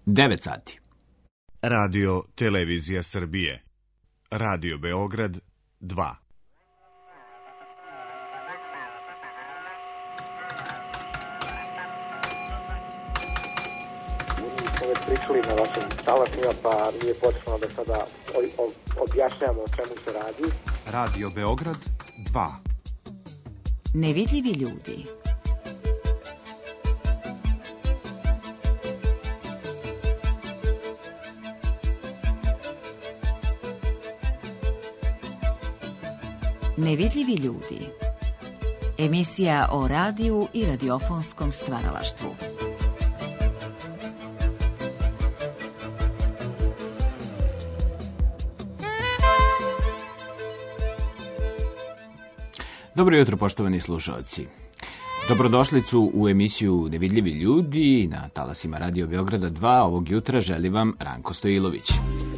9 sati. Radio Televizija Srbije. Radio Beograd 2. Smo već pričali na vašim talasima, pa nije potrebno da sada objašnjamo o čemu se radi. Radio Beograd 2. Nevidljivi ljudi. Nevidljivi ljudi. Emisija o radiju i radiofonskom stvaralaštvu. Dobro jutro, poštovani slušalci. Dobrodošlicu u emisiju Nevidljivi ljudi na talasima Radio Beograda 2. Ovog jutra želi vam Ranko Stojilović.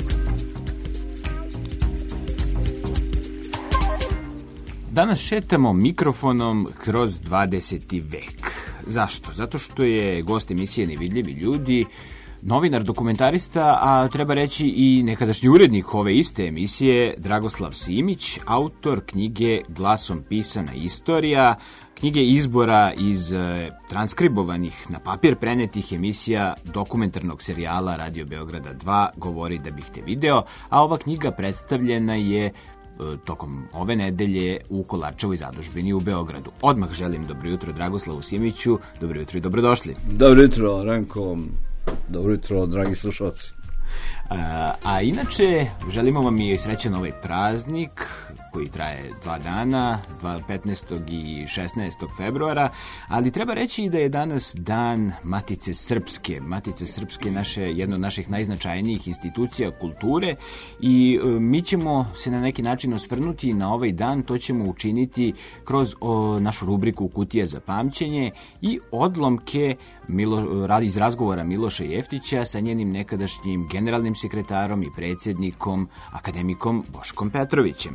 Danas šetamo mikrofonom kroz 20. vek. Zašto? Zato što je gost emisije Nevidljivi ljudi novinar, dokumentarista, a treba reći i nekadašnji urednik ove iste emisije, Dragoslav Simić, autor knjige Glasom pisana istorija, knjige izbora iz transkribovanih na papir prenetih emisija dokumentarnog serijala Radio Beograda 2 Govori da bih te video, a ova knjiga predstavljena je tokom ove nedelje u Kolarčevoj zadužbini u Beogradu. Odmah želim dobro jutro Dragoslavu Simiću, dobro jutro i dobrodošli. Dobro jutro, Ranko. Dobro jutro, dragi slušalci. A inače, želimo vam i srećan ovaj praznik koji traje 2 dana, 15. i 16. februara, ali treba reći da je danas dan Matice Srpske. Matice Srpske jedna od naših najznačajnijih institucija kulture i mi ćemo se na neki način osvrnuti na ovaj dan, to ćemo učiniti kroz našu rubriku Kutija za pamćenje i odlomke iz razgovora Miloša Jeftića sa njenim nekadašnjim generalnim sekretarom i predsjednikom, akademikom Boškom Petrovićem.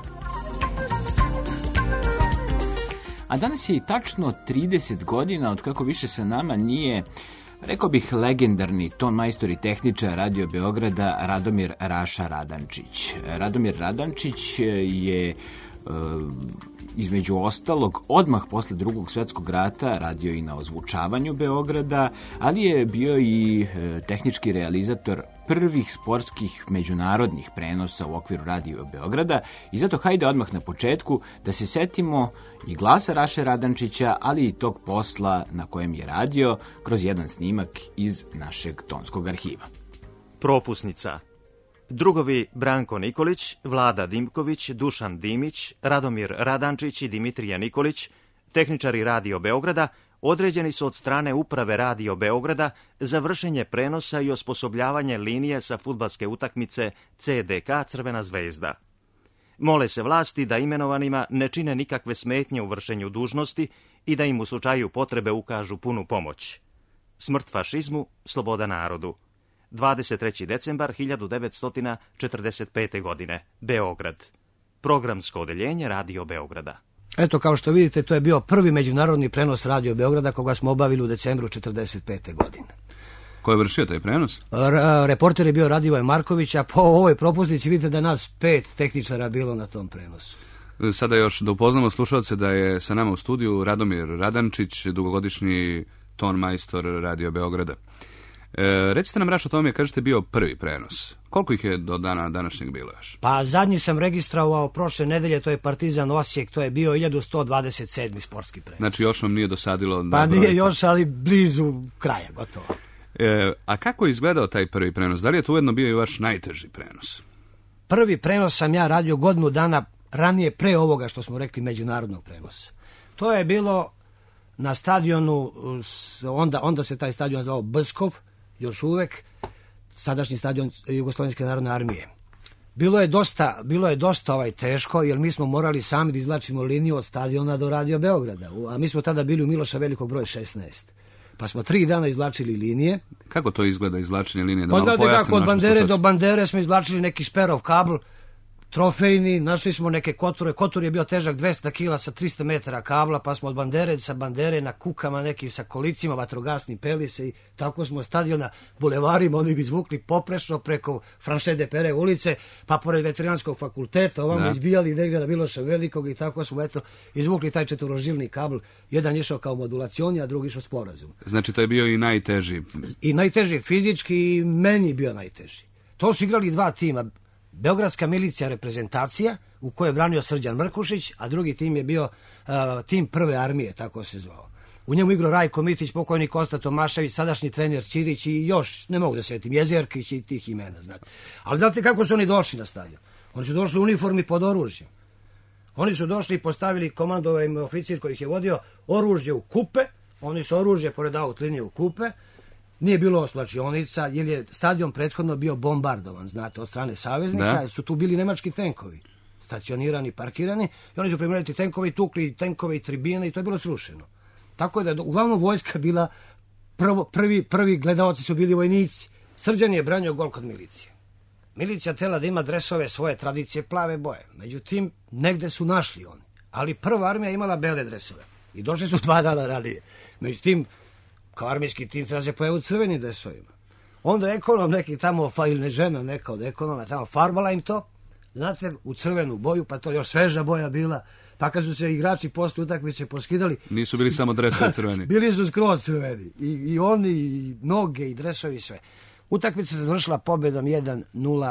A danas je i tačno 30 godina od kako više sa nama nije, rekao bih, legendarni ton majstor i tehničar Radio Beograda Radomir Raša Radančić. Radomir Radančić je između ostalog odmah posle Drugog svjetskog rata radio i na ozvučavanju Beograda, ali je bio i tehnički realizator prvih sportskih međunarodnih prenosa u okviru Radio Beograda i zato hajde odmah na početku da se setimo i glasa Raše Radančića, ali i tog posla na kojem je radio kroz jedan snimak iz našeg tonskog arhiva. Propusnica. Drugovi Branko Nikolić, Vlada Dimković, Dušan Dimić, Radomir Radančić i Dimitrija Nikolić, tehničari Radio Beograda, određeni su od strane Uprave Radio Beograda za vršenje prenosa i osposobljavanje linije sa fudbalske utakmice CDK Crvena zvezda. Mole se vlasti da imenovanima ne čine nikakve smetnje u vršenju dužnosti i da im u slučaju potrebe ukažu punu pomoć. Smrt fašizmu, sloboda narodu. 23. decembar 1945. godine. Beograd. Programsko odeljenje Radio Beograda. Eto, kao što vidite, to je bio prvi međunarodni prenos Radio Beograda koga smo obavili u decembru 1945. godine. Ko je vršio taj prenos? Reporter je bio Radivoj Marković, a po ovoj propusnici vidite da nas 5 tehničara bilo na tom prenosu. Sada još da upoznamo slušalce da je sa nama u studiju Radomir Radančić, dugogodišnji ton majstor Radio Beograda. Recite nam, Raš, o tome, kažete bio prvi prenos. Koliko ih je do dana današnjeg bilo još? Pa zadnji sam registrovao prošle nedelje, to je Partizan Osijek, to je bio 1127. sportski prenos. Znači još vam nije dosadilo? Pa nije još, ali blizu kraja, gotovo. A kako je izgledao taj prvi prenos? Da li je to ujedno bio i vaš najteži prenos? Prvi prenos sam ja radio godinu dana ranije, pre ovoga što smo rekli međunarodnog prenosa. To je bilo na stadionu, onda se taj stadion zvao Bskov, još uvek, sadašnji stadion Jugoslovenske narodne armije. Bilo je dosta teško, jer mi smo morali sami da izvlačimo liniju od stadiona do Radio Beograda, a mi smo tada bili u Miloša Velikog broj 16. Pa smo 3 dana izvlačili linije. Kako to izgleda, izvlačenje linije? Od bandere do bandere smo izvlačili neki šperov kabl, trofejni, našli smo neke kotore. Kotor je bio težak 200 kila sa 300 metara kabla, pa smo od bandere na kukama nekim sa kolicima, vatrogasni pelise i tako smo stadiona bulevarima, oni bi izvukli poprešno preko Franše de Pere ulice, pa pored Veterinarskog fakulteta, ovamo izbijali negdje na Miloša Velikog i tako smo izvukli taj četvorožilni kabl. Jedan išao kao modulacioni, a drugi išao sporazum. Znači to je bio i najteži. I najteži fizički, i meni bio najteži. To su igrali dva tima. Beogradska milicija reprezentacija, u kojoj je branio Srđan Mrkušić, a drugi tim je bio tim prve armije, tako se zvao. U njemu igrao Rajko Mitić, pokojni Kosta Tomašević, sadašnji trener Ćirić i još, ne mogu da se sjetim, Jezerkić i tih imena, znate. Ali znate kako su oni došli na stadion? Oni su došli u uniformi pod oružjem. Oni su došli i postavili komandovani oficir koji ih je vodio oružje u kupe, oni su oružje pored aut linije u kupe. Nije bilo slačionica, jer je stadion prethodno bio bombardovan, znate, od strane saveznika, jer su tu bili nemački tenkovi, stacionirani, parkirani, i oni su primjerili tenkovi, tukli tenkove i tribine i to je bilo srušeno. Tako da je uglavnom vojska bila, prvi gledaoci su bili vojnici. Srđan je branio gol kod milicije. Milicija tela da ima dresove svoje tradicije plave boje, međutim, negde su našli oni, ali prva armija imala bele dresove i došli su 2 dana ranije. Međutim, kao armijski tim treba se pojavu crvenim dresovima. Onda ekonom neki tamo, ili ne žena neka od ekonoma, tamo farbala im to, znate, u crvenu boju, pa to još sveža boja bila, pa kad su se igrači posle utakmice poskidali... Nisu bili samo dresovi crveni. Bili su skroz crveni. I oni, i noge, i dresovi, sve. Utakmica se završila pobedom 1-0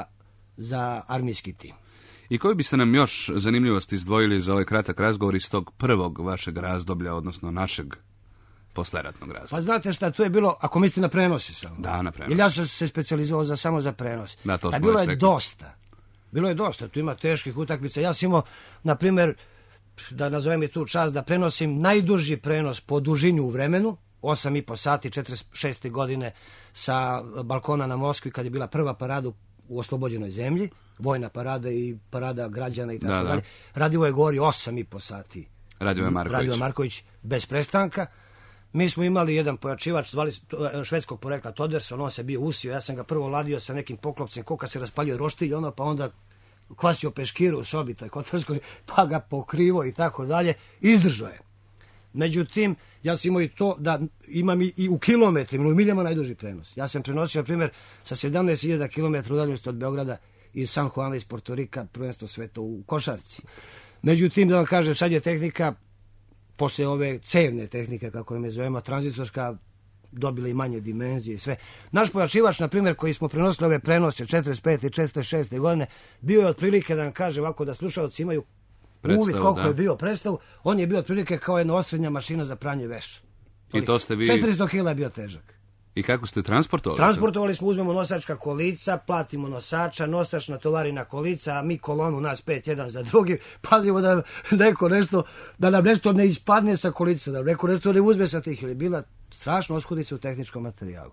za armijski tim. I koji biste nam još zanimljivosti izdvojili za ovaj kratak razgovor iz tog prvog vašeg razdoblja, odnosno našeg posleratnog razloga? Pa znate šta, to je bilo, ako mislite na prenose samo. Da, na prenose. Jer ja sam se specijalizovao samo za prenos. Da, to smo bilo već je rekli. dosta. Bilo je dosta, tu ima teških utakmica. Ja sam imao, na primjer, da nazovem je tu čast, da prenosim najduži prenos po dužini u vremenu, 8,5 sati, 46. godine sa balkona na Moskvi, kad je bila prva parada u oslobođenoj zemlji, vojna parada i parada građana i tako dalje. Radivo je govori 8,5 sati. Radio Marković bez prestanka. Mi smo imali jedan pojačivač, zvali švedskog porekla Toderson, on se bio usio, ja sam ga prvo ladio sa nekim poklopcem, koka se raspaljio roštilj, pa onda kvasio peškiru u sobi, toj kotarskoj, pa ga pokrivo i tako dalje, izdržao je. Međutim, ja sam imao i to da imam i u kilometrima, u miljama najduži prenos. Ja sam prenosio, na primjer, sa 17.000 km udaljenosti od Beograda iz San Juana iz Portorika, prvenstvo sveta u košarci. Međutim, da vam kažem, sad je tehnika, posle ove cevne tehnike, kako je me zovemo, tranzistorska, dobila i manje dimenzije i sve. Naš pojačivač, na primjer, koji smo prenosili ove prenose 45. i 46. godine, bio je otprilike, da vam kažem, ovako da slušalci imaju uvid koliko je bio predstavu, on je bio otprilike kao jedna osrednja mašina za pranje veša. I to ste vi... 400 kila je bio težak. I kako ste transportovali? Transportovali smo, uzmemo nosačka kolica, platimo nosača, nosač natovari na kolica, a mi kolonu, nas 5 jedan za drugi, pazimo da neko nešto, da nam nešto ne ispadne sa kolica, da neko nešto ne uzme sa tih, ili bila strašna oskudica u tehničkom materijalu.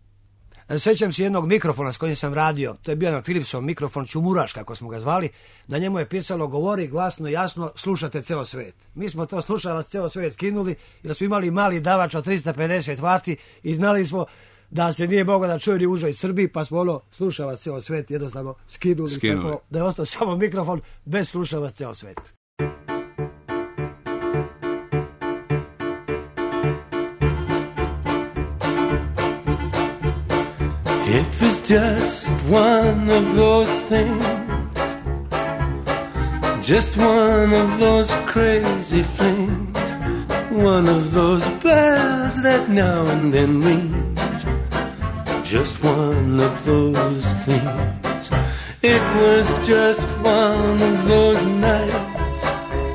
Sjećam se jednog mikrofona s kojim sam radio, to je bio jedan Philipsov mikrofon, Čumuraš, kako smo ga zvali, na njemu je pisalo govori glasno, jasno, slušate ceo svet. Mi smo to slušalac ceo svet skinuli, jer smo imali mali davač od 350 vati i znali smo da se nije moglo da čuje ni u užoj Srbiji, pa smo slušalac ceo svet jednostavno skinuli. Tako da je ostao samo mikrofon bez slušalac ceo svet. It was just one of those things, just one of those crazy flings, one of those bells that now and then ring, just one of those things. It was just one of those nights,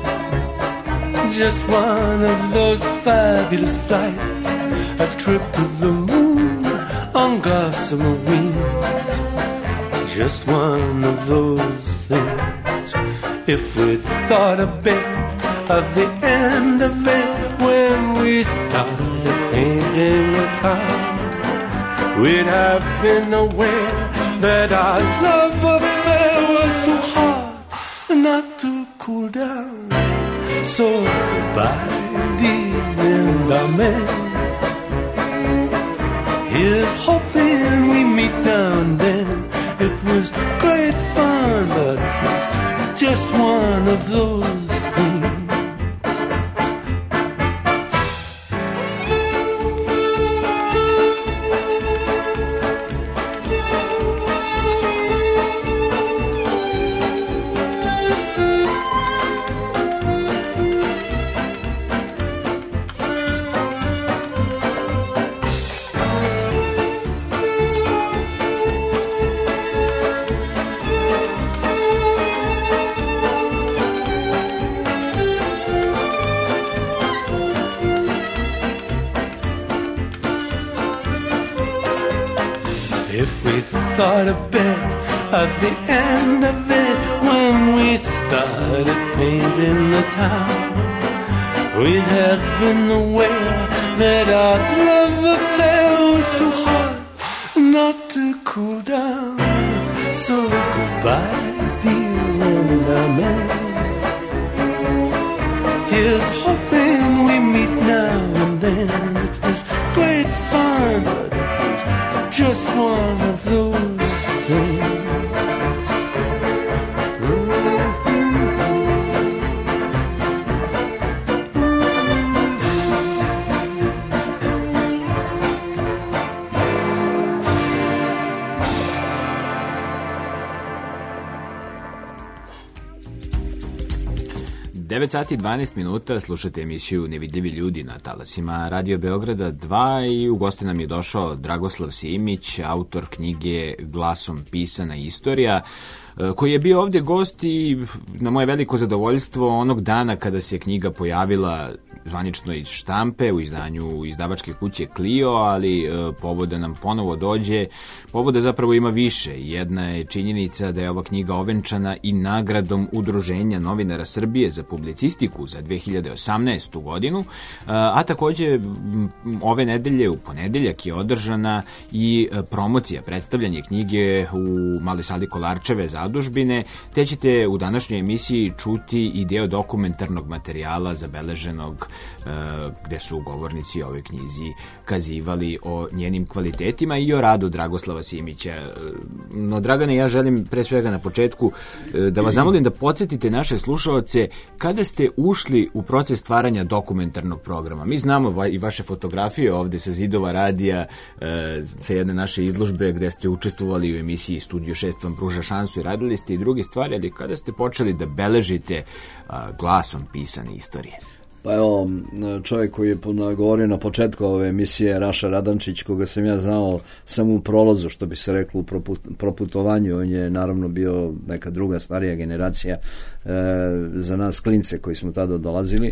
just one of those fabulous flights, a trip to the moon on gossamer wings, just one of those things. If we'd thought a bit of the end of it when we started painting the town, we'd have been aware that our love affair was too hot not to cool down. So goodbye, dear, and amen. Here's hoping we meet now and then. It was great fun, but it was if we'd thought a bit of the end of it when we started painting the town, we'd have been aware that our love affair was too hot not to cool down. So goodbye, dear old man. Here's hoping we meet now and then. It was great fun, but it was just one of those things. 9 sati 12 minuta, slušate emisiju Nevidljivi ljudi na talasima Radio Beograda 2 i u goste nam je došao Dragoslav Simić, autor knjige Glasom pisana istorija, koji je bio ovdje gost i na moje veliko zadovoljstvo onog dana kada se knjiga pojavila zvanično iz štampe u izdanju izdavačke kuće Clio, ali povoda nam ponovo dođe. Povoda zapravo ima više. Jedna je činjenica da je ova knjiga ovenčana i nagradom Udruženja novinara Srbije za publicistiku za 2018. godinu, a također ove nedelje, u ponedeljak, je održana i promocija, predstavljanje knjige u Maloj sali Kolarčeve zadužbine, te ćete u današnjoj emisiji čuti i deo dokumentarnog materijala zabeleženog gde su govornici ove knjizi kazivali o njenim kvalitetima i o radu Dragoslava Simića. No, Dragane, ja želim pre svega na početku da vas zamolim da podsjetite naše slušaoce kada ste ušli u proces stvaranja dokumentarnog programa. Mi znamo i vaše fotografije ovde sa zidova radija, sa jedne naše izložbe gde ste učestvovali u emisiji Studio 6 vam pruža šansu i radili ste i druge stvari, ali kada ste počeli da beležite glasom pisane istorije? Pa evo, čovjek koji je govorio na početku ove emisije, Raša Radančić, koga sam ja znao samo u prolazu, što bi se reklo u proputovanju, on je naravno bio neka druga starija generacija za nas klince koji smo tada dolazili,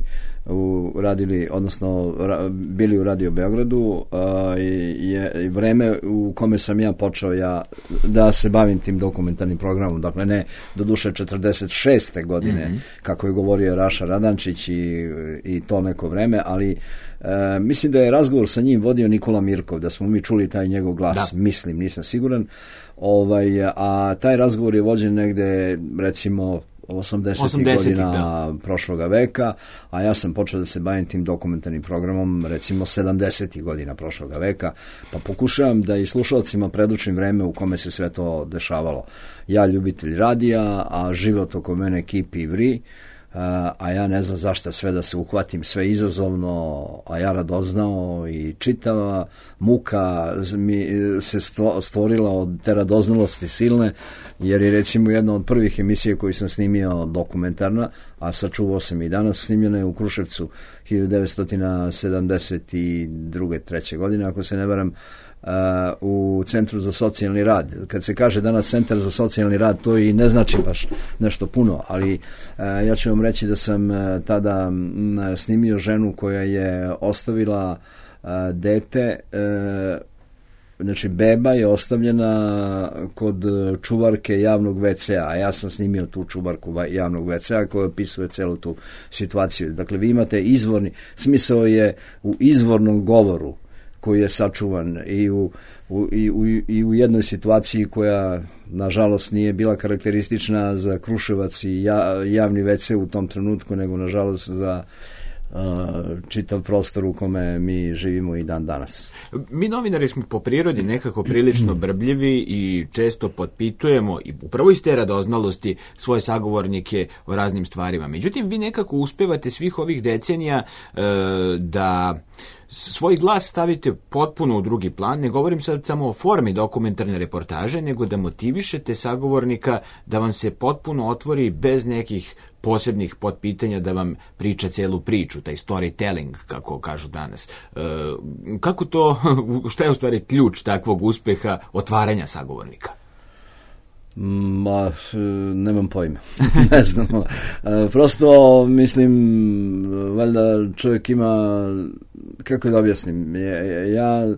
bili u Radio Beogradu, i vreme u kome sam ja počeo da se bavim tim dokumentarnim programom, dakle ne do duše 46. godine, kako je govorio Raša Radančić i to neko vreme, ali mislim da je razgovor sa njim vodio Nikola Mirkov, da smo mi čuli taj njegov glas, da. Mislim, nisam siguran, a taj razgovor je vođen negde, recimo 80. godina prošloga veka, a ja sam počeo da se bavim tim dokumentarnim programom recimo 70. godina prošloga veka, pa pokušavam da i slušalcima predočim vreme u kome se sve to dešavalo. Ja ljubitelj radija, a život oko mene kipi i vri, a ja ne znam zašto sve da se uhvatim, sve izazovno, a ja radoznao i čitava muka mi se stvorila od te radoznalosti silne, jer je recimo jedna od prvih emisija koju sam snimio dokumentarna, a sačuvao sam i danas, snimljena je u Kruševcu 1972. 3. godine, ako se ne varam, u Centru za socijalni rad. Kad se kaže danas Centar za socijalni rad, to i ne znači baš nešto puno, ali ja ću vam reći da sam tada snimio ženu koja je ostavila dete, znači beba je ostavljena kod čuvarke javnog WC-a, a ja sam snimio tu čuvarku javnog WC-a koja opisuje celu tu situaciju. Dakle, vi imate smisao je u izvornom govoru koji je sačuvan i u jednoj situaciji koja nažalost nije bila karakteristična za Kruševac i javni WC u tom trenutku, nego nažalost za čitav prostor u kome mi živimo i dan danas. Mi novinari smo po prirodi nekako prilično brbljivi i često potpitujemo i upravo iz te radoznalosti svoje sagovornike o raznim stvarima. Međutim, vi nekako uspevate svih ovih decenija da svoj glas stavite potpuno u drugi plan. Ne govorim sad samo o formi dokumentarne reportaže, nego da motivišete sagovornika da vam se potpuno otvori bez nekih posebnih potpitanja, da vam priča celu priču, taj storytelling, kako kažu danas. Kako to, šta je u stvari ključ takvog uspeha otvaranja sagovornika? Nemam pojma. Ne znam. Prosto, mislim, valjda čovjek ima, kako da objasnim, ja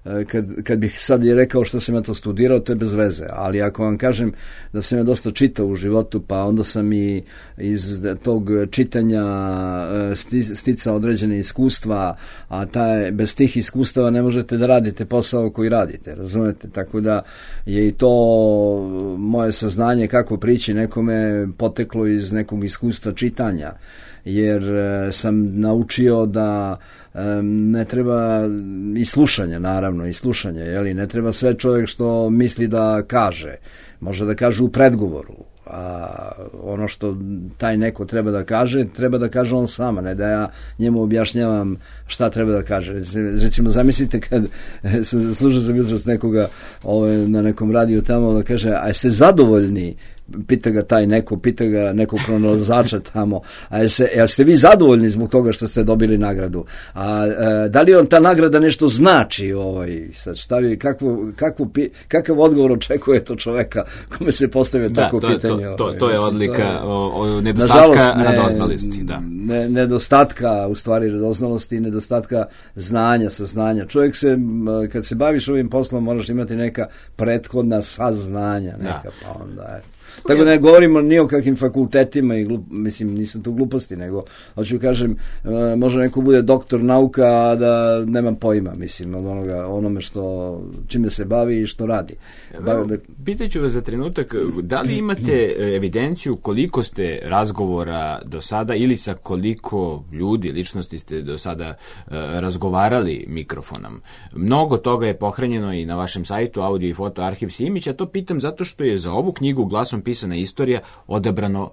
kad bih sad i rekao što sam ja to studirao, to je bez veze, ali ako vam kažem da sam ja dosta čitao u životu, pa onda sam i iz tog čitanja sticao određene iskustva, a bez tih iskustava ne možete da radite posao koji radite, razumete? Tako da je i to moje saznanje kako prići nekome poteklo iz nekog iskustva čitanja, jer sam naučio da ne treba i slušanja, naravno, i slušanje, jeli, ne treba sve čovjek što misli da kaže, može da kaže u predgovoru, a ono što taj neko treba da kaže on sama, ne da ja njemu objašnjavam šta treba da kaže. Recimo, zamislite kad slušao sam jutros nekoga na nekom radiju tamo da kaže, a jeste zadovoljni, pita ga nekog pronalazača tamo, a jeste vi zadovoljni zbog toga što ste dobili nagradu? A da li on ta nagrada nešto znači? Sad kakav odgovor očekuje to čoveka kome se postavlja tako pitanje? To je odlika nedostatka radoznalosti. Da. Nedostatka, u stvari, radoznalosti i nedostatka saznanja. Čovjek kad se baviš ovim poslom, moraš imati neka prethodna saznanja, pa onda tako da ne govorimo ni o kakvim fakultetima i mislim, nisam tu gluposti, nego hoću kažem, može neko bude doktor nauka, a da nemam pojma, mislim, od onome čime se bavi i što radi. Pitaću vas za trenutak, da li imate evidenciju koliko ste razgovora do sada ili sa koliko ljudi, ličnosti ste do sada razgovarali mikrofonom? Mnogo toga je pohranjeno i na vašem sajtu Audio i foto arhiv Simić, a to pitam zato što je za ovu knjigu Glasom pisana istorija odabrano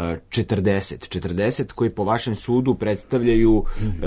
40 koji po vašem sudu predstavljaju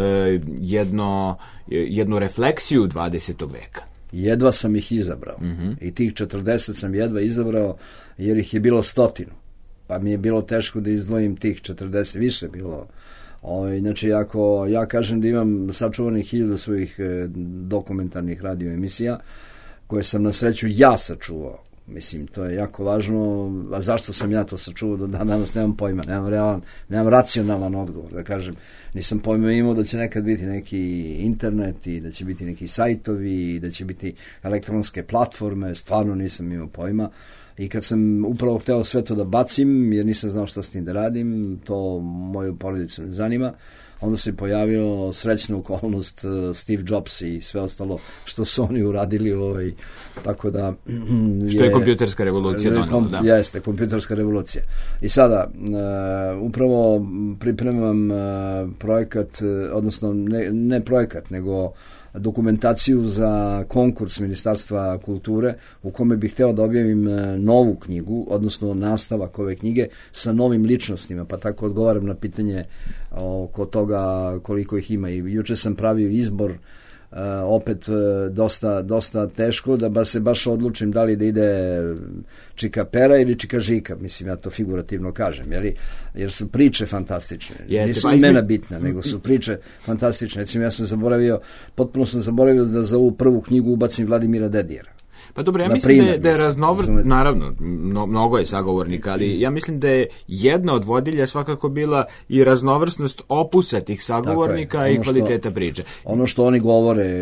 jednu refleksiju 20. veka. Jedva sam ih izabrao. I tih 40 sam jedva izabrao jer ih je bilo 100. Pa mi je bilo teško da izdvojim tih 40, više bilo. Znači, ako ja kažem da imam sačuvanih 1000 svojih dokumentarnih radio emisija, koje sam na sreću ja sačuvao, mislim, to je jako važno, a zašto sam ja to sačuvao do danas nemam pojma, nemam racionalan odgovor, da kažem, nisam pojma imao da će nekad biti neki internet i da će biti neki sajtovi i da će biti elektronske platforme, stvarno nisam imao pojma. I kad sam upravo hteo sve to da bacim, jer nisam znao šta s tim da radim, to moju porodicu ne zanima, onda se pojavio srećna okolnost Steve Jobs i sve ostalo što su oni uradili, tako da što je kompjuterska revolucija donela, da. Jeste, kompjuterska revolucija. I sada upravo pripremam projekat, odnosno ne projekat, nego dokumentaciju za konkurs Ministarstva kulture u kome bih hteo da objavim novu knjigu, odnosno nastavak ove knjige sa novim ličnostima, pa tako odgovaram na pitanje oko toga koliko ih ima. I juče sam pravio izbor, opet dosta teško da se baš odlučim da li da ide Čika Pera ili Čika Žika, mislim, ja to figurativno kažem, jer su priče fantastične. Nisu imena bitna, nego su priče fantastične. Recimo, potpuno sam zaboravio da za ovu prvu knjigu ubacim Vladimira Dedijera. Pa dobro, ja mislim da je naravno, mnogo je sagovornika, ali ja mislim da je jedna od vodilja svakako bila i raznovrsnost opusa tih sagovornika i kvaliteta priče. Ono što oni govore,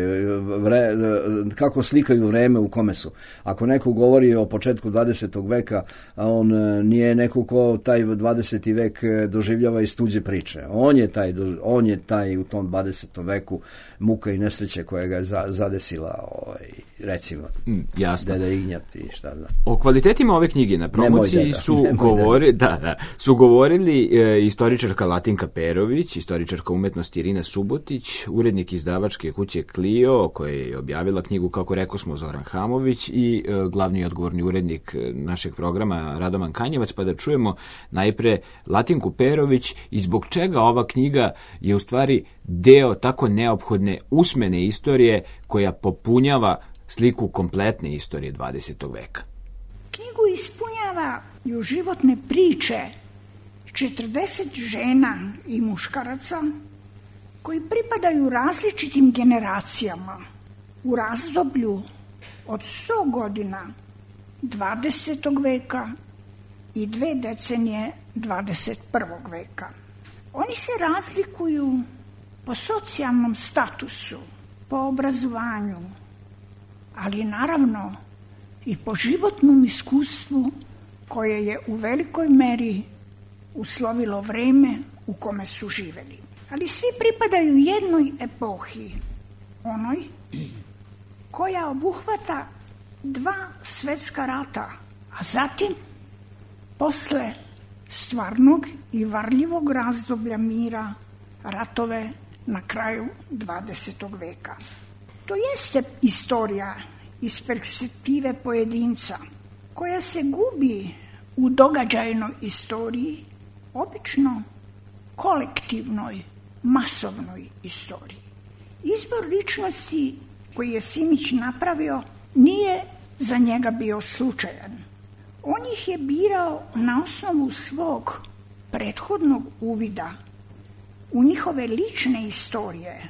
kako slikaju vreme u kome su. Ako neko govori o početku 20. veka, on nije neko ko taj 20. vek doživljava iz tuđe priče. On je taj u tom 20. veku muka i nesreće koja ga je zadesila, recimo. Jasno. Deda Ignjat i šta da. O kvalitetima ove knjige na promociji su govorili istoričarka Latinka Perović, istoričarka umetnosti Irina Subotić, urednik izdavačke kuće Clio, koja je objavila knjigu, kako rekao smo, Zoran Hamović, i glavni odgovorni urednik našeg programa Radoman Kanjevac, pa da čujemo najpre Latinku Perović i zbog čega ova knjiga je u stvari deo tako neophodne usmene istorije koja popunjava sliku kompletne istorije 20. veka. Knjigu ispunjavaju životne priče 40 žena i muškaraca koji pripadaju različitim generacijama u razdoblju od 100 godina 20. veka i 2 decenije 21. veka. Oni se razlikuju po socijalnom statusu, po obrazovanju, ali naravno i po životnom iskustvu koje je u velikoj meri uslovilo vreme u kome su živeli. Ali svi pripadaju jednoj epohi, onoj koja obuhvata 2 svjetska rata, a zatim posle stvarnog i varljivog razdoblja mira ratove na kraju 20. veka. To jeste istorija iz perspektive pojedinca koja se gubi u događajnoj istoriji, obično kolektivnoj, masovnoj istoriji. Izbor ličnosti koji je Simić napravio nije za njega bio slučajan. On ih je birao na osnovu svog prethodnog uvida u njihove lične istorije,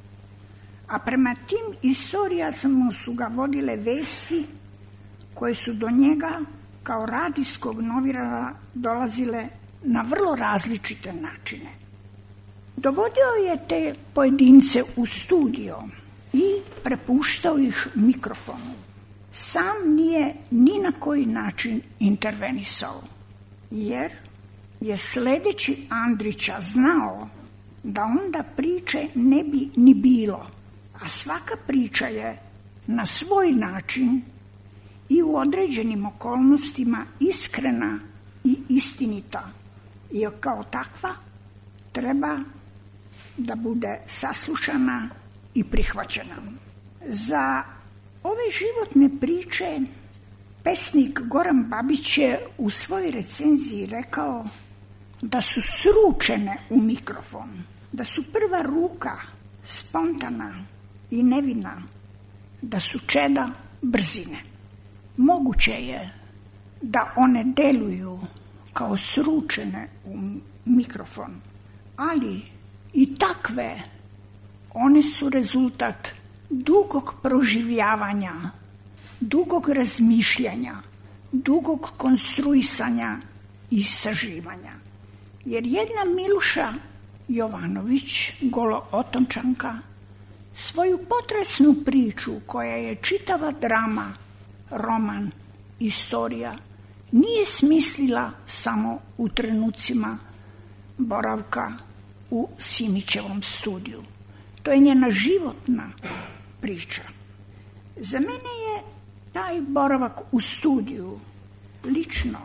a prema tim istorijama su ga vodile vesti koje su do njega kao radijskog novinara dolazile na vrlo različite načine. Dovodio je te pojedince u studio i prepuštao ih mikrofonu. Sam nije ni na koji način intervenisao, jer je sledeći Andrića znao da onda priče ne bi ni bilo, a svaka priča je na svoj način i u određenim okolnostima iskrena i istinita, i kao takva treba da bude saslušana i prihvaćena. Za ove životne priče pesnik Goran Babić je u svojoj recenziji rekao da su sručene u mikrofon, da su prva ruka spontana i nevina, da su čeda brzine. Moguće je da one deluju kao sručene u mikrofon, ali i takve one su rezultat dugog proživljavanja, dugog razmišljanja, dugog konstruisanja i saživanja. Jer jedna Miluša Jovanović, Golootončanka, svoju potresnu priču koja je čitava drama, roman, istorija, nije smislila samo u trenucima boravka u Simićevom studiju. To je njena životna priča. Za mene je taj boravak u studiju lično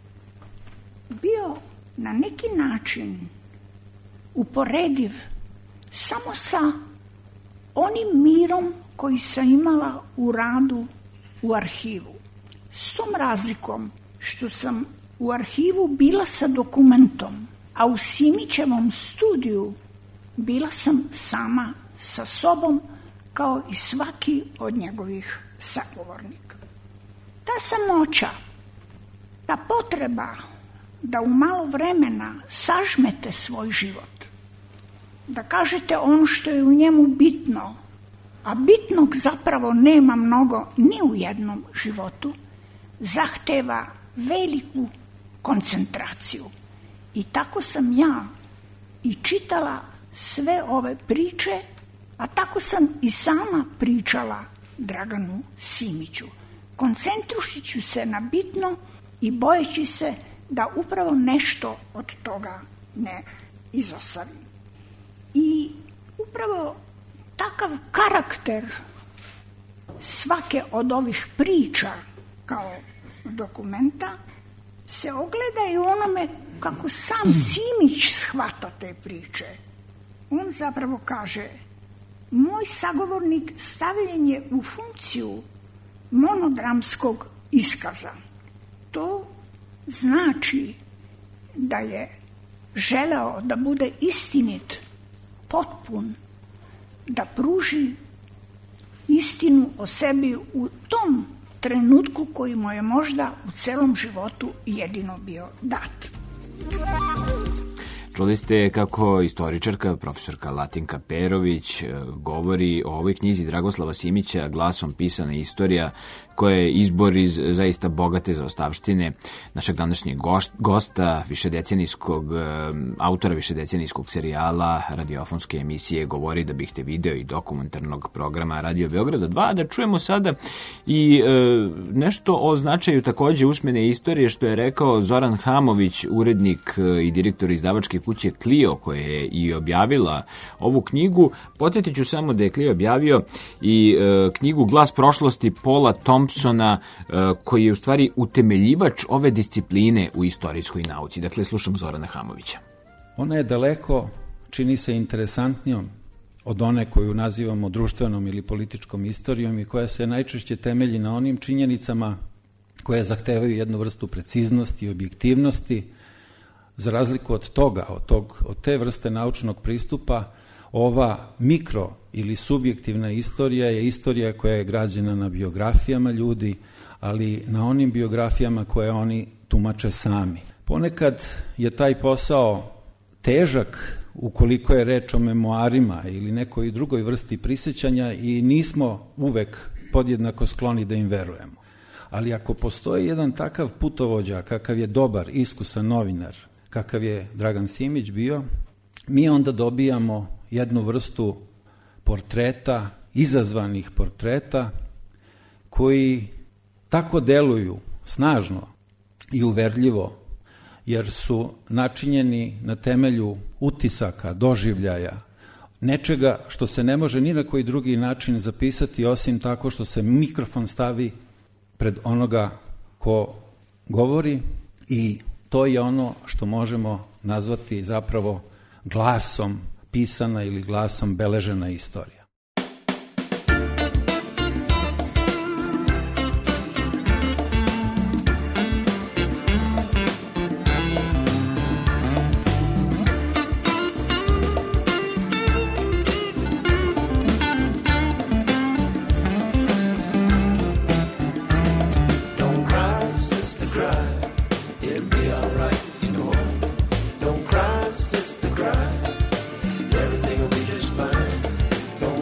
bio na neki način uporediv samo sa onim mirom koji sam imala u radu u arhivu. S tom razlikom što sam u arhivu bila sa dokumentom, a u Simićevom studiju bila sam sama sa sobom kao i svaki od njegovih sagovornika. Ta samoća, ta potreba da u malo vremena sažmete svoj život, da kažete ono što je u njemu bitno, a bitnog zapravo nema mnogo ni u jednom životu, zahteva veliku koncentraciju. I tako sam ja i čitala sve ove priče, a tako sam i sama pričala Draganu Simiću, koncentrušiću se na bitno i bojeći se da upravo nešto od toga ne izostavim. I upravo takav karakter svake od ovih priča kao dokumenta se ogleda i u onome kako sam Simić shvata te priče. On zapravo kaže: moj sagovornik stavljen je u funkciju monodramskog iskaza. To znači da je želeo da bude istinit, potpun, da pruži istinu o sebi u tom trenutku koji mu je možda u celom životu jedino bio dat. Čuli ste kako istoričarka, profesorka Latinka Perović, govori o ovoj knjizi Dragoslava Simića, Glasom pisana istorija, Ko je izbor iz zaista bogate zaostavštine našeg današnjeg gosta, autora višedecenijskog serijala, radiofonske emisije Govori da bih te video i dokumentarnog programa Radio Beograda 2, da čujemo sada i nešto o značaju takođe usmene istorije, što je rekao Zoran Hamović, urednik i direktor izdavačke kuće Clio, koja je i objavila ovu knjigu. Podsjetit ću samo da je Clio objavio i knjigu Glas prošlosti Paula Thompsona, koji je u stvari utemeljivač ove discipline u istorijskoj nauci. Dakle, slušamo Zorana Hamovića. Ona je daleko, čini se, interesantnijom od one koju nazivamo društvenom ili političkom istorijom i koja se najčešće temelji na onim činjenicama koje zahtevaju jednu vrstu preciznosti i objektivnosti. Za razliku od toga, od te vrste naučnog pristupa, ova mikro ili subjektivna istorija je istorija koja je građena na biografijama ljudi, ali na onim biografijama koje oni tumače sami. Ponekad je taj posao težak ukoliko je reč o memoarima ili nekoj drugoj vrsti prisjećanja i nismo uvek podjednako skloni da im verujemo. Ali ako postoji jedan takav putovođa, kakav je dobar, iskusan novinar, kakav je Dragan Simić bio, mi onda dobijamo jednu vrstu portreta, izazvanih portreta, koji tako deluju snažno i uverljivo, jer su načinjeni na temelju utisaka, doživljaja, nečega što se ne može ni na koji drugi način zapisati, osim tako što se mikrofon stavi pred onoga ko govori, i to je ono što možemo nazvati zapravo glasom pisana ili glasom beležena istorija. Don't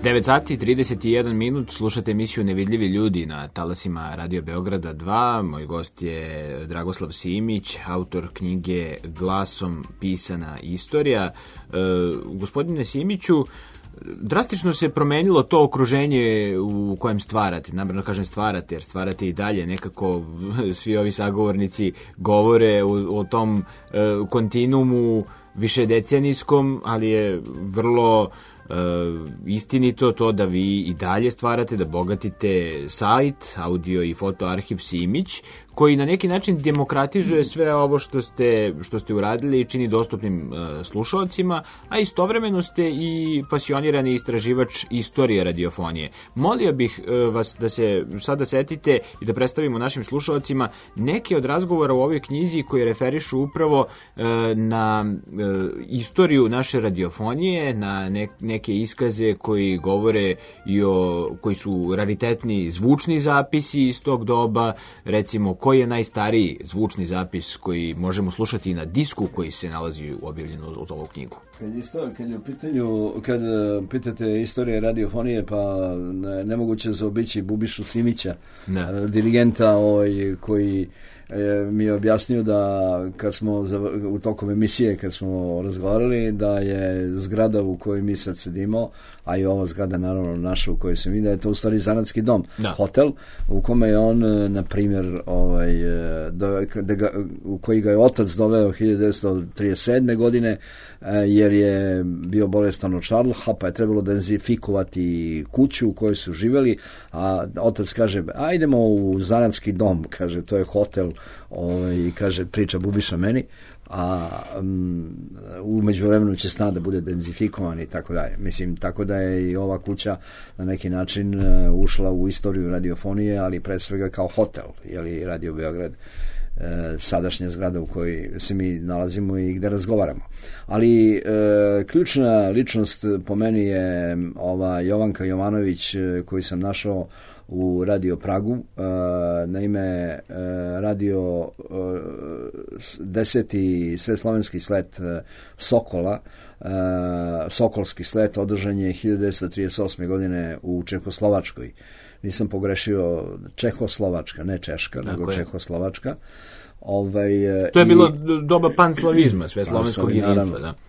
9 sati, 31 minut, slušate emisiju Nevidljivi ljudi na talasima Radio Beograda 2. Moj gost je Dragoslav Simić, autor knjige Glasom pisana istorija. Gospodine Simiću, drastično se promenilo to okruženje u kojem stvarate. Namerno kažem stvarate, jer stvarate i dalje. Nekako svi ovi sagovornici govore o tom kontinuumu višedecenijskom, ali je vrlo istinito to da vi i dalje stvarate, da bogatite sajt, audio i foto arhiv Simić, koji na neki način demokratizuje sve ovo što ste uradili i čini dostupnim slušalcima, a istovremeno ste i pasionirani istraživač istorije radiofonije. Molio bih vas da se sada setite i da predstavimo našim slušalcima neke od razgovora u ovoj knjizi koji referišu upravo na istoriju naše radiofonije, na neke iskaze koji govore i koji su raritetni zvučni zapisi iz tog doba, recimo koji je najstariji zvučni zapis koji možemo slušati na disku koji se nalazi objavljeno uz ovu knjigu? Kad je u pitanju, kad pitate istorije radiofonije, pa nemoguće zaobići Bubišu Simića, dirigenta koji mi je objasnio da kad smo u tokom emisije, kad smo razgovarali, da je zgrada u kojoj mi sad sedimo, a i ova zgrada naravno naša u kojoj se mi, da je to u stvari zanatski dom, hotel, u kome je on, na primjer, u koji ga je otac doveo 1937. godine, jer je bio bolestan od Šarlha, pa je trebalo dezinfikovati kuću u kojoj su živeli, a otac kaže, ajdemo u zanatski dom, kaže, to je hotel, i kaže, priča Bubiša meni, a u međuvremenu će stan da bude dezinfikovan i tako dalje. Mislim, tako da je i ova kuća na neki način ušla u istoriju radiofonije, ali pre svega kao hotel, jeli, Radio Beograd, sadašnja zgrada u kojoj se mi nalazimo i gde razgovaramo. Ali ključna ličnost po meni je ova Jovanka Jovanović, koju sam našao u Radio Pragu, na ime radio 10. sveslovenski slet Sokola, Sokolski slet održan je 1938. godine u Čehoslovačkoj. Nisam pogrešio, Čehoslovačka, ne Češka, nego Čehoslovačka. To je bilo doba panslavizma, sveslovenskog jedinstva, da.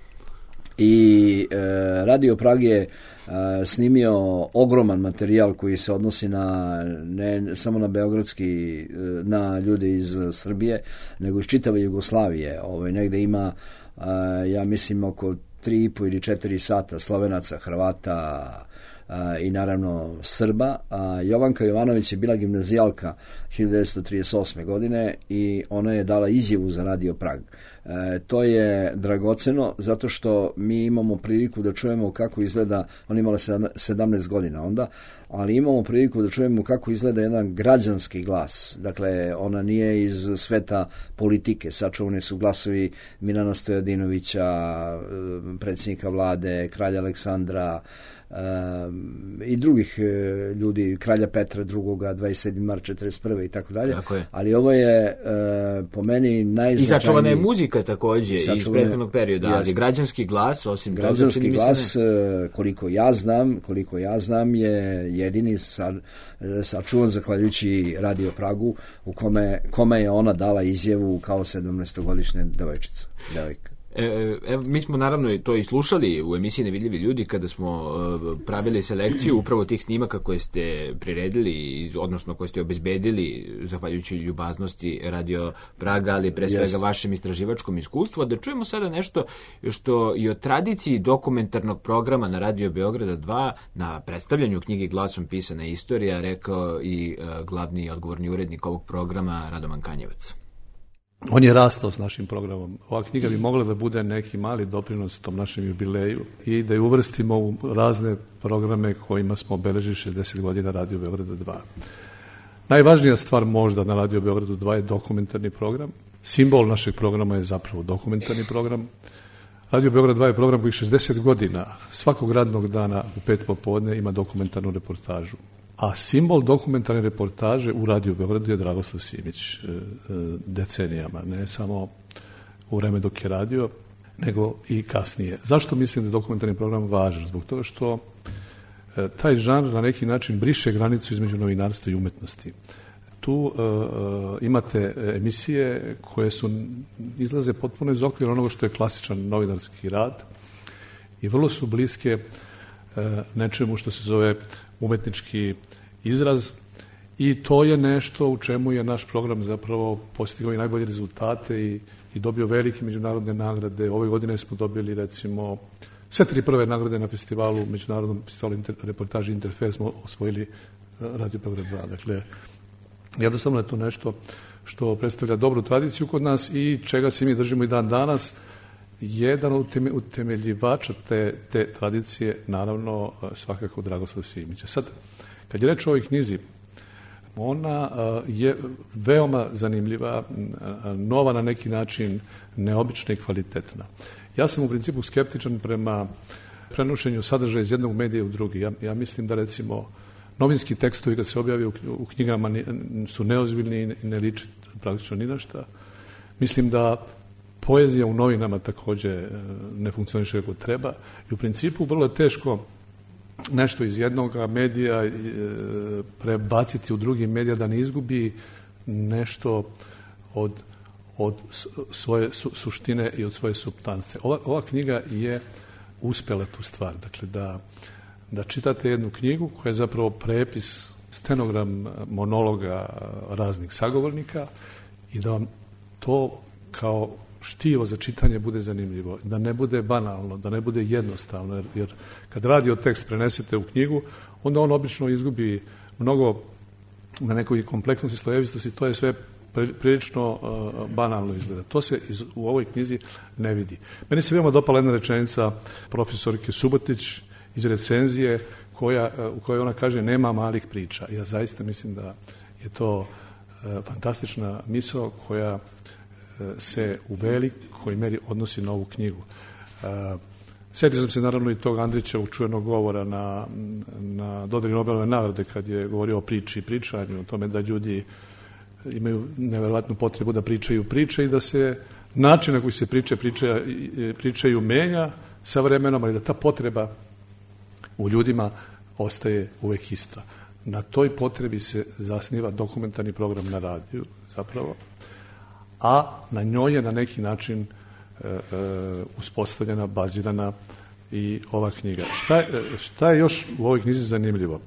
I Radio Prag je snimio ogroman materijal koji se odnosi ne samo na beogradski, na ljude iz Srbije, nego iz čitave Jugoslavije. Negde ima, ja mislim, oko 3,5 ili 4 sata Slovenaca, Hrvata i naravno Srba. Jovanka Jovanović je bila gimnazijalka 1938. godine i ona je dala izjavu za Radio Prag. To je dragoceno zato što mi imamo priliku da čujemo kako izgleda, ona imala 17 godina onda, ali imamo priliku da čujemo kako izgleda jedan građanski glas. Dakle, ona nije iz sveta politike, sačuvani su glasovi Milana Stojadinovića, predsjednika vlade, kralja Aleksandra, i drugih ljudi, kralja Petra II, 27. mart 41. i tako dalje. Ali ovo je po meni najznačajniji. I sačuvana je muzika takođe iz prethodnog perioda, ali građanski glas, osim građanski glas, koliko ja znam, je jedini sačuvan zahvaljujući Radio Pragu, u kome je ona dala izjavu kao 17-godišnja devojčica. Mi smo naravno to i slušali u emisiji Nevidljivi ljudi kada smo pravili selekciju upravo tih snimaka koje ste priredili, odnosno koje ste obezbedili zahvaljujući ljubaznosti Radio Praga, ali pre svega vašem istraživačkom iskustvu. Da čujemo sada nešto što i o tradiciji dokumentarnog programa na Radio Beograda 2 na predstavljanju knjige Glasom pisana istorija rekao i glavni odgovorni urednik ovog programa Radoman Kanjevac. On je rastao s našim programom. Ova knjiga bi mogla da bude neki mali doprinos tom našem jubileju i da je uvrstimo u razne programe kojima smo obeležili 60 godina Radio Beograda 2. Najvažnija stvar možda na Radio Beogradu 2 je dokumentarni program. Simbol našeg programa je zapravo dokumentarni program. Radio Beograd 2 je program koji 60 godina svakog radnog dana u 5 popodne ima dokumentarnu reportažu. A simbol dokumentarne reportaže u Radio Beogradu je Dragoslav Simić decenijama, ne samo u vreme dok je radio, nego i kasnije. Zašto mislim da je dokumentarni program važan? Zbog toga što taj žanr na neki način briše granicu između novinarstva i umetnosti. Tu imate emisije koje izlaze potpuno iz okvira onoga što je klasičan novinarski rad i vrlo su bliske nečemu što se zove umetnički izraz i to je nešto u čemu je naš program zapravo postigao i najbolje rezultate i dobio velike međunarodne nagrade. Ove godine smo dobili recimo sve 3 prve nagrade na festivalu, međunarodnom festivalu reportaži Interfer smo osvojili Radio Beograd 2. Dakle, jednostavno je to nešto što predstavlja dobru tradiciju kod nas i čega se mi držimo i dan danas. Jedan od utemeljivača te tradicije, naravno, svakako Dragoslav Simić. Sad, kad je reč o ovoj knjizi, ona je veoma zanimljiva, nova na neki način, neobična i kvalitetna. Ja sam u principu skeptičan prema prenošenju sadržaja iz jednog medija u drugi. Ja mislim da, recimo, novinski tekstovi kad se objave u knjigama su neozbiljni i ne liče praktično ni na šta. Mislim da poezija u novinama takođe ne funkcioniše kako treba i u principu vrlo je teško nešto iz jednog medija prebaciti u drugi medija da ne izgubi nešto od svoje suštine i od svoje supstance. Ova knjiga je uspela tu stvar. Dakle, da čitate jednu knjigu koja je zapravo prepis, stenogram monologa raznih sagovornika i da vam to kao štivo za čitanje bude zanimljivo, da ne bude banalno, da ne bude jednostavno, jer kad radio tekst prenesete u knjigu, onda on obično izgubi mnogo na nekoj kompleksnosti, slojevistosti, to je sve prilično banalno izgleda. To se u ovoj knjizi ne vidi. Meni se veoma dopala jedna rečenica profesorke Subotić iz recenzije u kojoj ona kaže nema malih priča. Ja zaista mislim da je to fantastična misao koja se u velikoj meri odnosi na ovu knjigu. Sjetio sam se naravno i tog Andrićevog čuvenog govora na dodjeli Nobelove nagrade kad je govorio o priči i pričanju, o tome da ljudi imaju neverovatnu potrebu da pričaju priče i da se način na koji se pričaju menja sa vremenom, ali da ta potreba u ljudima ostaje uvek ista. Na toj potrebi se zasniva dokumentarni program na radiju zapravo, a na njoj je na neki način uspostavljena, bazirana i ova knjiga. Šta je još u ovoj knjizi zanimljivo?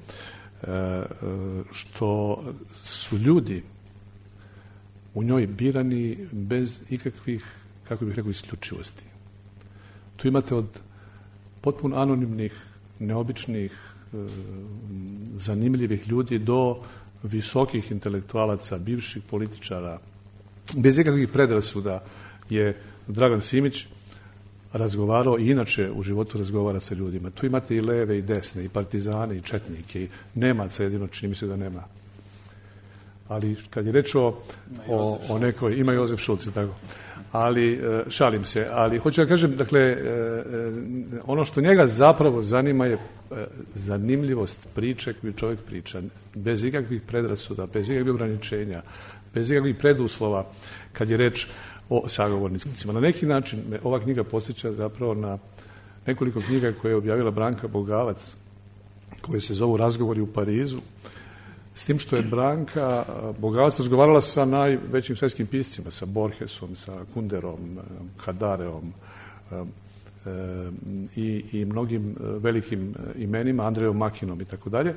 Što su ljudi u njoj birani bez ikakvih, kako bih rekao, isključivosti. Tu imate od potpuno anonimnih, neobičnih, zanimljivih ljudi do visokih intelektualaca, bivših političara. Bez ikakvih predrasuda je Dragan Simić razgovarao i inače u životu razgovara sa ljudima. Tu imate i leve i desne, i partizane, i četnike, i Nemaca jedino, čini mi se da nema. Ali kad je reč o nekoj, ima Jozef Šulc, tako. Ali, šalim se, ali hoću da kažem, dakle, ono što njega zapravo zanima je zanimljivost priče koju čovjek priča, bez ikakvih predrasuda, bez ikakvih ograničenja, bez ikakvih preduslova, kad je reč o sagovornicima. Na neki način me ova knjiga podsjeća zapravo na nekoliko knjiga koje je objavila Branka Bogavac, koje se zovu Razgovori u Parizu, s tim što je Branka Bogavac razgovarala sa najvećim svjetskim piscima, sa Borgesom, sa Kunderom, Kadareom i mnogim velikim imenima, Andrejom Makinom i tako dalje.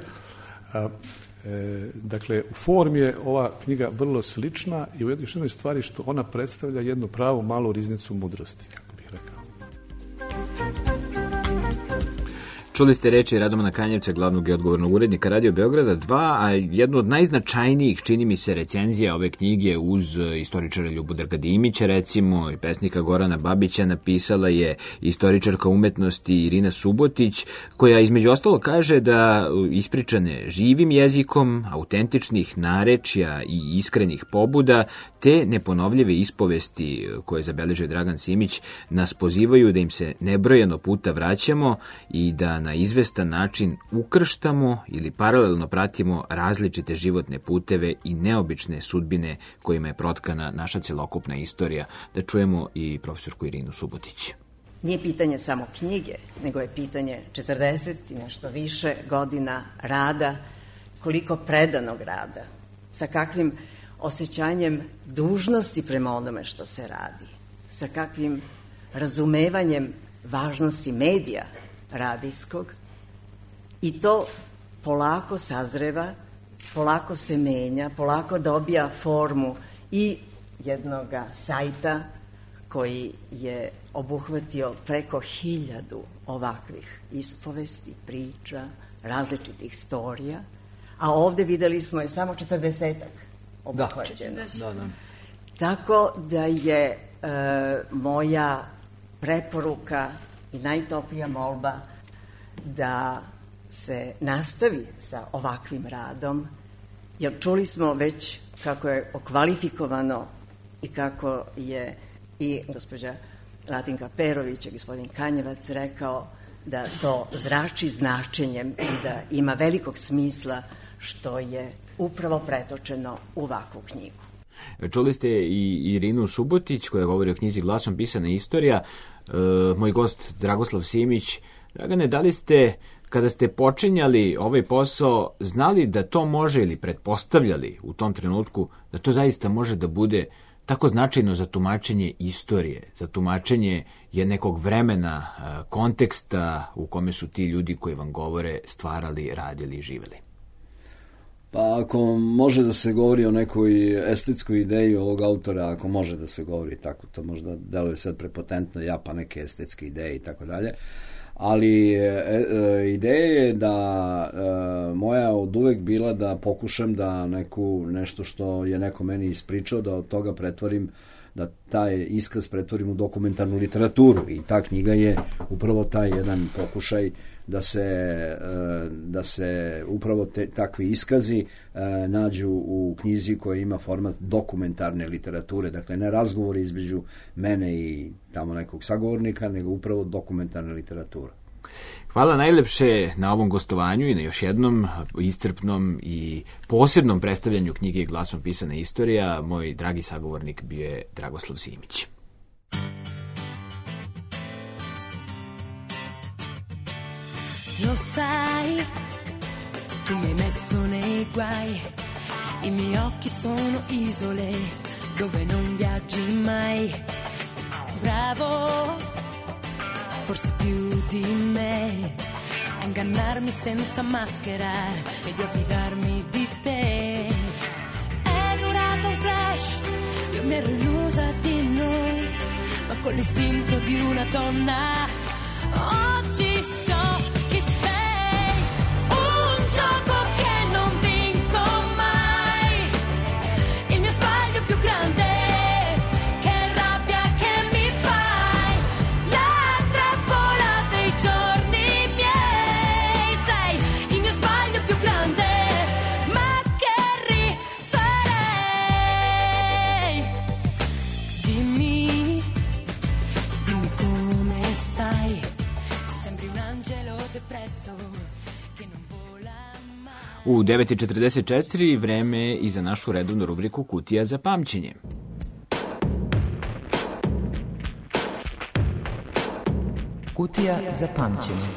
Dakle, u formi je ova knjiga vrlo slična i u jednoj stvari što ona predstavlja jednu pravu malu riznicu mudrosti, kako bih rekao. Čuli ste reči Radomana Kanjevca, glavnog i odgovornog urednika Radio Beograda 2, a jednu od najznačajnijih, čini mi se, recenzija ove knjige uz istoričara Ljubodraga Dimića, recimo, i pesnika Gorana Babića, napisala je istoričarka umetnosti Irina Subotić, koja između ostalo kaže da ispričane živim jezikom, autentičnih narečja i iskrenih pobuda, te neponovljive ispovesti koje zabeležuje Dragan Simić, nas pozivaju da im se nebrojeno puta vraćamo i da na izvestan način ukrštamo ili paralelno pratimo različite životne puteve i neobične sudbine kojima je protkana naša celokupna istorija. Da čujemo i profesorku Irinu Subotić. nije pitanje samo knjige, nego je pitanje 40 i nešto više godina rada, koliko predanog rada, sa kakvim osjećanjem dužnosti prema onome što se radi, sa kakvim razumevanjem važnosti medija radijskog, i to polako sazreva, polako se menja, polako dobija formu i jednog sajta koji je obuhvatio preko 1000 ovakvih ispovesti, priča, različitih storija, a ovde videli smo je samo 40-ak obuhvaćeno. Da. Tako da je moja preporuka i najtoplija molba da se nastavi sa ovakvim radom, jer čuli smo već kako je okvalifikovano i kako je i gospođa Latinka Perović i gospodin Kanjevac rekao da to zrači značenjem i da ima velikog smisla što je upravo pretočeno u ovakvu knjigu. Čuli ste i Irinu Subotić koja govori o knjizi Glasom pisana istorija. Moj gost Dragoslav Simić. Dragane, da li ste, kada ste počinjali ovaj posao, znali da to može ili pretpostavljali u tom trenutku da to zaista može da bude tako značajno za tumačenje istorije, za tumačenje nekog vremena, konteksta u kome su ti ljudi koji vam govore stvarali, radili i živeli? Pa ako može da se govori o nekoj estetskoj ideji ovog autora, ako može da se govori tako, to možda deluje sad prepotentno, ja pa neke estetske ideje i tako dalje, ali ideja je da moja od uvek bila da pokušam da nešto što je neko meni ispričao, da od toga pretvorim, da taj iskaz pretvorim u dokumentarnu literaturu, i ta knjiga je upravo taj jedan pokušaj da se upravo takvi iskazi nađu u knjizi koja ima format dokumentarne literature, dakle ne razgovori između mene i tamo nekog sagovornika, nego upravo dokumentarna literatura. Hvala najlepše na ovom gostovanju i na još jednom iscrpnom i posebnom predstavljanju knjige Glasom pisana istorija. Moj dragi sagovornik bio je Dragoslav Simić. Lo sai, tu mi hai messo nei guai, i miei occhi sono isole dove non viaggi mai. Bravo, forse più di me, a ingannarmi senza maschera e di affidarmi di te. È durato un flash, io mi ero illusa di noi, ma con l'istinto di una donna oggi so chi sei. Un gioco che non vinco mai, il mio sbaglio più grande. U 9:44 vreme i za našu redovnu rubriku Kutija za pamćenje. Kutija za pamćenje.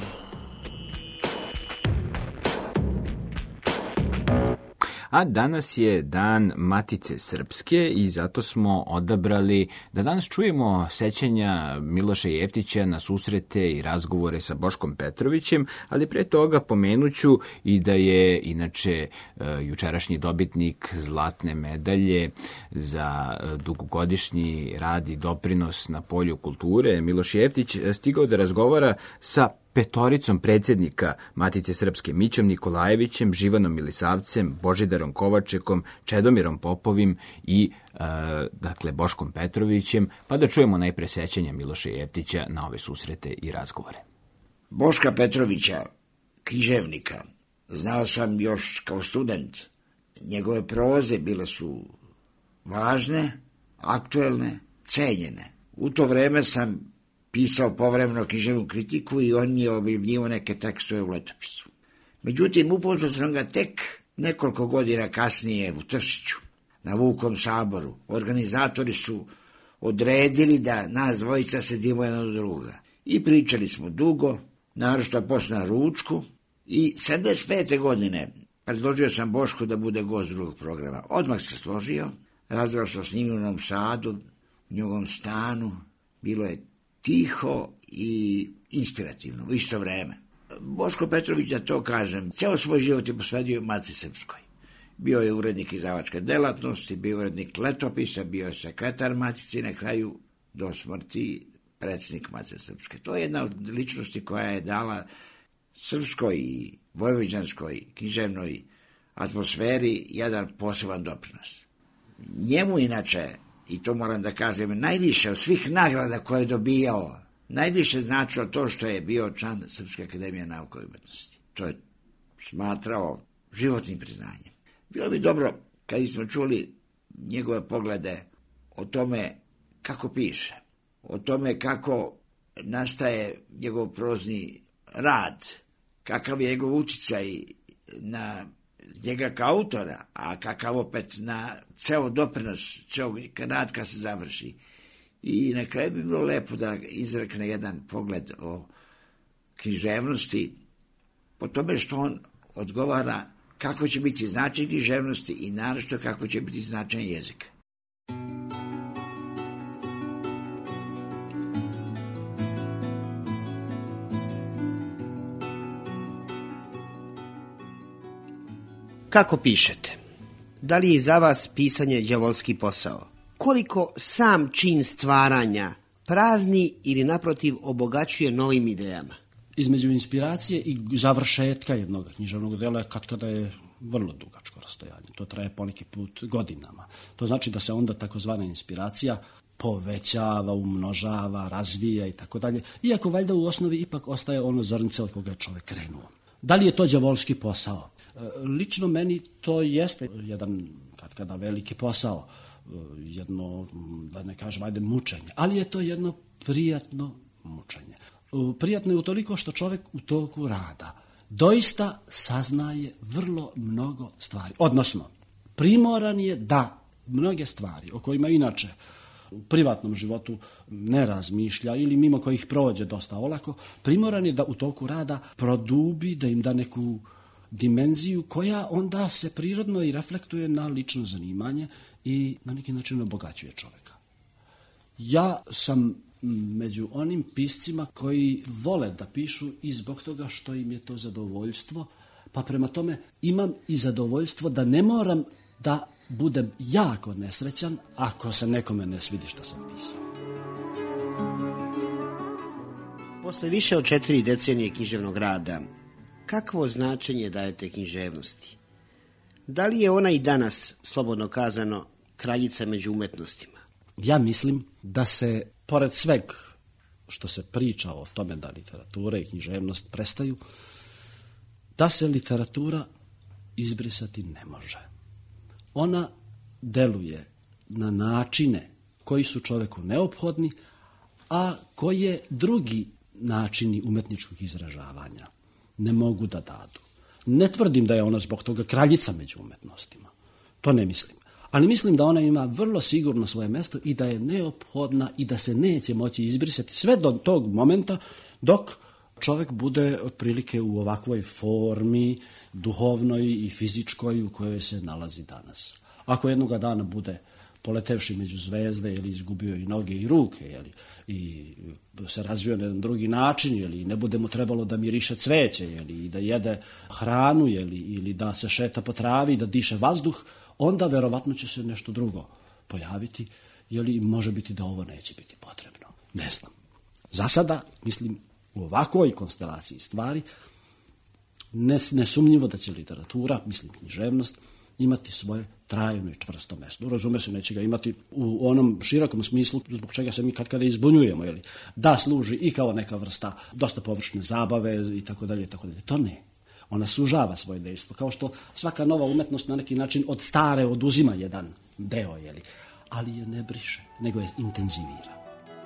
A danas je dan Matice Srpske i zato smo odabrali da danas čujemo sećanja Miloša Jeftića na susrete i razgovore sa Boškom Petrovićem, ali pre toga pomenuću i da je inače jučerašnji dobitnik zlatne medalje za dugogodišnji rad i doprinos na polju kulture, Miloš Jeftić, stigao da razgovara sa 5 predsjednika Matice Srpske, Mićom Nikolajevićem, Živanom Milisavcem, Božidarom Kovačekom, Čedomirom Popovim i Boškom Petrovićem, pa da čujemo najpre sećanja Miloša Jeftića na ove susrete i razgovore. Boška Petrovića, književnika, znao sam još kao student. Njegove proze bile su važne, aktuelne, cenjene. U to vreme sam pisao povremeno književnu kritiku i on mi je objavljivao neke tekstove u letopisu. Međutim, upoznao sam ga tek nekoliko godina kasnije u Tršiću, na Vukom saboru. Organizatori su odredili da nas dvojica sedimo jedan od druga. I pričali smo dugo, naročito posle na ručku. I 75. godine predložio sam Bošku da bude gost drugog programa. Odmah se složio, razgovarao sam s njim u Novom Sadu, u njegovom stanu. Bilo je tiho i inspirativno u isto vreme. Boško Petrović, da to kažem, ceo svoj život je posvedio Maci Srpskoj. Bio je urednik izdavačke delatnosti, bio je urednik letopisa, bio je sekretar Matice i na kraju do smrti predsjednik Mace Srpske. To je jedna od ličnosti koja je dala srpskoj i vojvođanskoj književnoj atmosferi jedan poseban doprinos. Njemu inače, i to moram da kažem, najviše od svih nagrada koje je dobijao, najviše značilo to što je bio član Srpske akademije nauka i umetnosti. To je smatrao životnim priznanjem. Bilo bi dobro kad smo čuli njegove poglede o tome kako piše, o tome kako nastaje njegov prozni rad, kakav je njegov uticaj na njega kao autora, a kakav opet na ceo doprinos, ceo rad kad se završi. I na kraju bi bilo lepo da izrekne jedan pogled o književnosti, po tome što on odgovara kako će biti značaj književnosti i naročito kako će biti značaj jezika. Kako pišete? Da li je za vas pisanje đavolski posao? Koliko sam čin stvaranja prazni ili naprotiv obogaćuje novim idejama? Između inspiracije i završetka jednog književnog dela kada je vrlo dugačko rastojanje. To traje poneki put godinama. To znači da se onda takozvana inspiracija povećava, umnožava, razvija i tako dalje. Iako valjda u osnovi ipak ostaje ono zrnce od koga je čovjek krenuo. Da li je to đavolski posao? Lično meni to jeste jedan kada veliki posao, jedno, da ne kažem, ajde mučenje, ali je to jedno prijatno mučenje. Prijatno je utoliko što čovjek u toku rada doista saznaje vrlo mnogo stvari. Odnosno, primoran je da mnoge stvari o kojima inače u privatnom životu ne razmišlja ili mimo kojih prođe dosta olako, primoran je da u toku rada produbi, da im da neku dimenziju koja onda se prirodno i reflektuje na lično zanimanje i na neki način obogaćuje čovjeka. Ja sam među onim piscima koji vole da pišu i zbog toga što im je to zadovoljstvo, pa prema tome imam i zadovoljstvo da ne moram da budem jako nesrećan ako se nekome ne svidi što sam pisao. Posle više od 4 decenije književnog rada, kakvo značenje dajete književnosti? Da li je ona i danas, slobodno kazano, kraljica među umetnostima? Ja mislim da se, pored sveg što se priča o tome da literatura i književnost prestaju, da se literatura izbrisati ne može. Ona deluje na načine koji su čoveku neophodni, a koje drugi načini umetničkog izražavanja ne mogu da dadu. Ne tvrdim da je ona zbog toga kraljica među umetnostima. To ne mislim. Ali mislim da ona ima vrlo sigurno svoje mjesto i da je neophodna i da se neće moći izbrisati sve do tog momenta dok čovjek bude otprilike u ovakvoj formi duhovnoj i fizičkoj u kojoj se nalazi danas. Ako jednoga dana bude poletevši među zvezde ili izgubio i noge i ruke i se razvio na jedan drugi način ili ne bude mu trebalo da miriše cveće ili da jede hranu ili da se šeta po travi, da diše vazduh, onda verovatno će se nešto drugo pojaviti ili može biti da ovo neće biti potrebno. Ne znam. Za sada, mislim, u ovakvoj konstelaciji stvari nesumnjivo da će literatura, mislim književnost, imati svoje trajno i čvrsto mesto. Razume se, neće ga imati u onom širokom smislu zbog čega se mi kada izbunjujemo, da služi i kao neka vrsta dosta površne zabave i tako dalje, tako dalje. To ne. Ona sužava svoje dejstvo, kao što svaka nova umetnost na neki način od stare oduzima jedan deo, ali je ne briše, nego je intenzivira.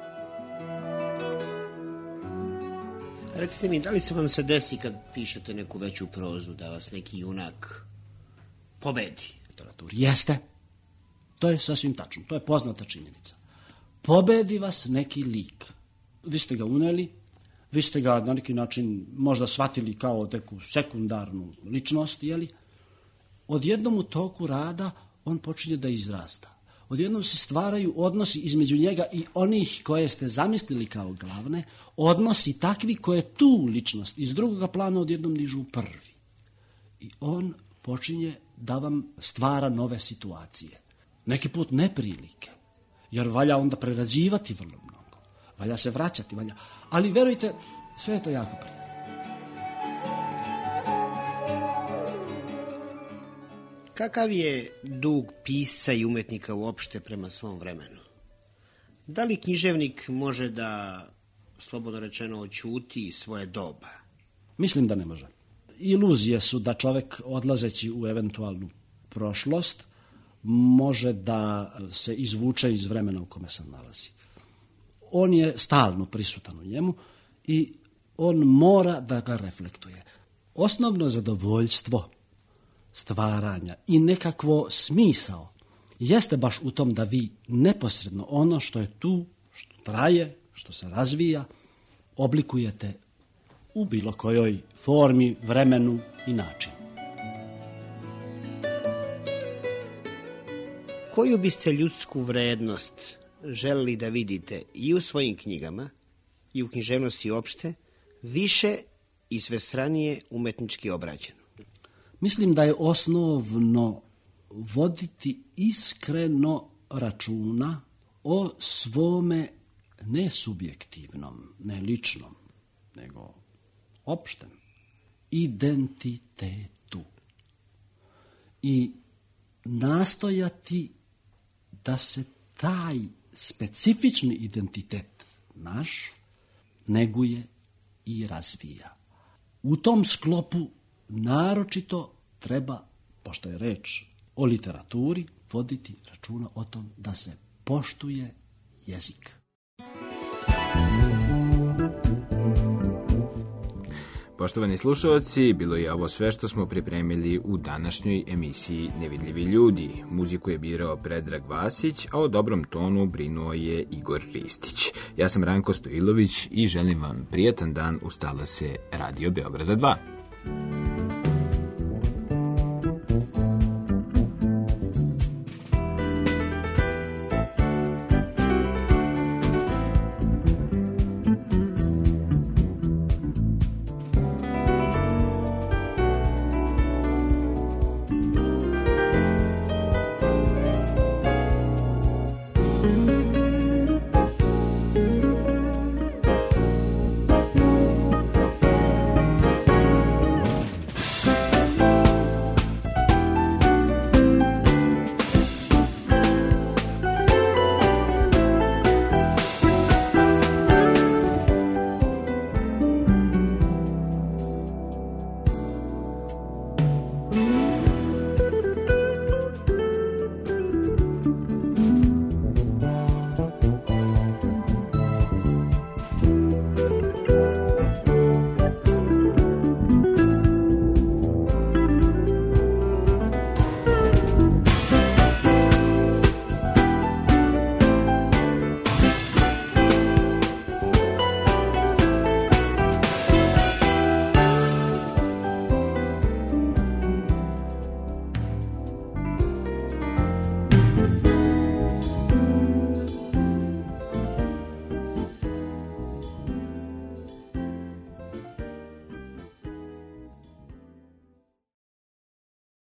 Recite mi, da li se vam se desi kad pišete neku veću prozu, da vas neki junak pobedi? Jeste. To je sasvim tačno. To je poznata činjenica. Pobedi vas neki lik. Vi ste ga uneli vi ste ga na neki način možda shvatili kao neku sekundarnu ličnost, jeli? Odjednom u toku rada on počinje da izrasta. Odjednom se stvaraju odnosi između njega i onih koje ste zamislili kao glavne, odnosi takvi koje tu ličnost iz drugoga plana odjednom dižu prvi. I on počinje da vam stvara nove situacije. Neki put neprilike, jer valja onda prerađivati vrlo mnogo. Valja se vraćati, valja. Ali verujte, sve je to jako prijatno. Kakav je dug pisca i umetnika uopšte prema svom vremenu? Da li književnik može da, slobodno rečeno, oćuti svoje doba? Mislim da ne može. Iluzije su da čovjek, odlazeći u eventualnu prošlost, može da se izvuče iz vremena u kome se nalazi. On je stalno prisutan u njemu i on mora da ga reflektuje. Osnovno zadovoljstvo stvaranja i nekakvo smisao jeste baš u tom da vi neposredno ono što je tu, što traje, što se razvija, oblikujete u bilo kojoj formi, vremenu i načinu. Koju biste ljudsku vrednost želeli da vidite i u svojim knjigama i u književnosti uopšte više i svestranije umetnički obrađeno? Mislim da je osnovno voditi iskreno računa o svome ne subjektivnom, ne ličnom, nego opštem identitetu i nastojati da se taj specifični identitet naš neguje i razvija. U tom sklopu naročito treba, pošto je reč o literaturi, voditi računa o tom da se poštuje jezik. Poštovani slušalci, bilo je ovo sve što smo pripremili u današnjoj emisiji Nevidljivi ljudi. Muziku je birao Predrag Vasić, a o dobrom tonu brinuo je Igor Ristić. Ja sam Ranko Stojilović i želim vam prijatan dan uz talase Radio Beograda 2.